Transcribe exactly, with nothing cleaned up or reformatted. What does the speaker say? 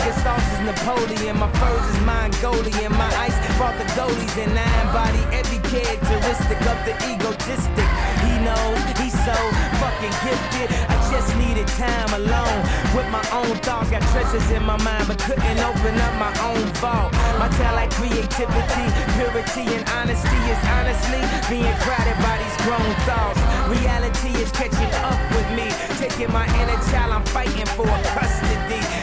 nigga sauce is Napoleon. My furs is Mongolian. My ice brought the goalies and I embody every characteristic of the egotistic. He knows he's so fucking gifted. I just needed time alone with my own thoughts. Got treasures in my mind but couldn't open up my own vault. My talent, creativity, purity and honesty is honestly being crowded by these grown thoughts. Reality is catching up with me, taking my inner child, I'm fighting for custody.